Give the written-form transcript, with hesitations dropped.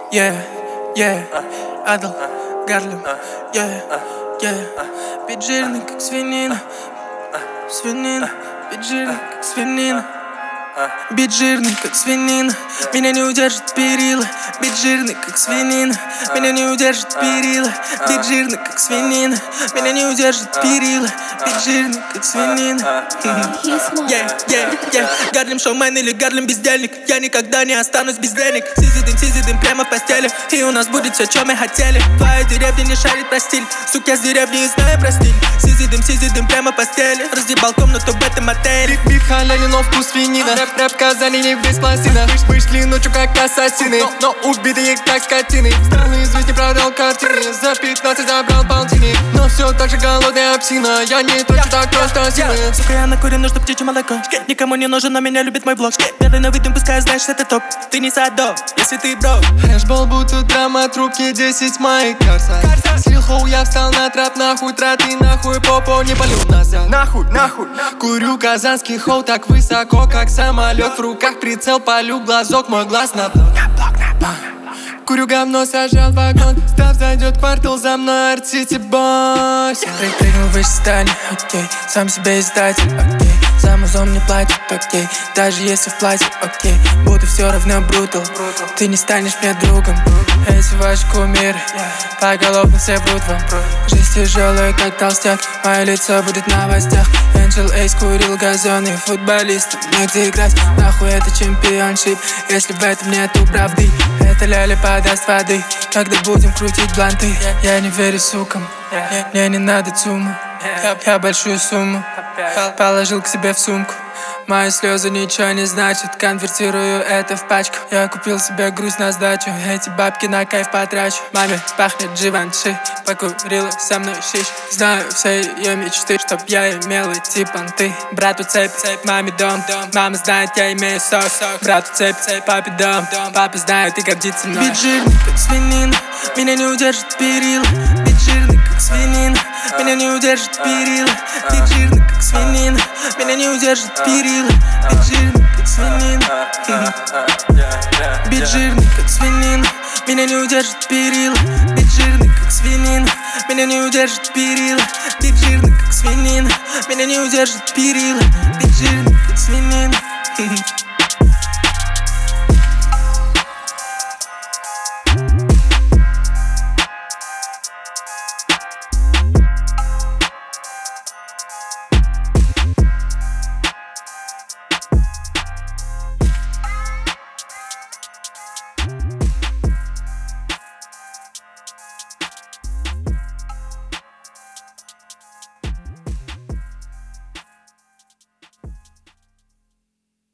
Адл, Гарлем, Бит жирный, как свинина. Свинина, бит жирный, как свинина. Бит жирный, как свинина. Меня не удержит перила. Бит жирный, как свинина. Меня не удержит перила. Бит жирный, как свинина. Меня не удержит перила. Бит жирный, как свинина. Гарлем шоумен или Гарлем бездельник. Я никогда не останусь без денег. Сизидым прямо в постели. И у нас будет все, что мы хотели. Твоя деревня не шарит про стиль. Сука, я с деревни и знаю про стиль. Сизидым прямо в постели. Разъебал комнату в этом отеле. Бит халяли, но вкус свинина. Рэп Казани не без пластина. Вышли ночью как ассасины, но убитые как скотины. Странные жизни продал картины. За 15 забрал полтинник. Но все так же голодная псина. Я не трачу так просто силы. Сука, я накурен, нужно птичье молоко. Никому не нужен, но меня любит мой блог. Медленно выйдем, пускай знаешь, это топ. Ты не садов, если ты бро. Хэшбол, будто драма, трубки 10 моих карса. Слил я встал на трап, нахуй траты, нахуй попо не полю назад. Нахуй. Курю казанский хоу так высоко, как самолет. В руках прицел, полю глазок, мой глаз на блок. Курю говно, сажал вагон. Став зайдет квартал, за мной артисти босс. Прыгнул выше здания, окей. Сам себе издатель, окей. За музон не платит, окей. Даже если в платье, окей. Буду все равно брутал. Ты не станешь мне другом. Эти ваши кумиры поголовно все врут вам. Жизнь тяжелая, как толстяк. Мое лицо будет в новостях. Angel Ace курил газоны. Футболисты, негде играть. Нахуй это чемпионшип, если в этом нету правды. Это ляля подаст воды, когда будем крутить бланты. Я не верю сукам, мне не надо цуму. Я большую сумму положил к себе в сумку. Мои слезы ничего не значат, конвертирую это в пачку. Я купил себе грусть на сдачу, эти бабки на кайф потрачу. Маме пахнет Givenchy, покурила со мной шиш. Знаю все ее мечты, чтоб я имел эти понты. Брату цепь, маме дом. Мама знает, я имею сок. Брату цепь, папе дом. Папа знает и гордится мной. Бит жирный, как свинина, меня не удержит перила. Бит жирный, как свинина, меня не удержит перила. Бит жирный, как свинина, меня не удержит перила. Бит жирный, как свинина. Бит жирный, как свинина, меня не удержит перила. Бит жирный, как свинина, меня не удержит перила. Бит жирный, как свинина, меня не удержит перила. Бит жирный, как свинина.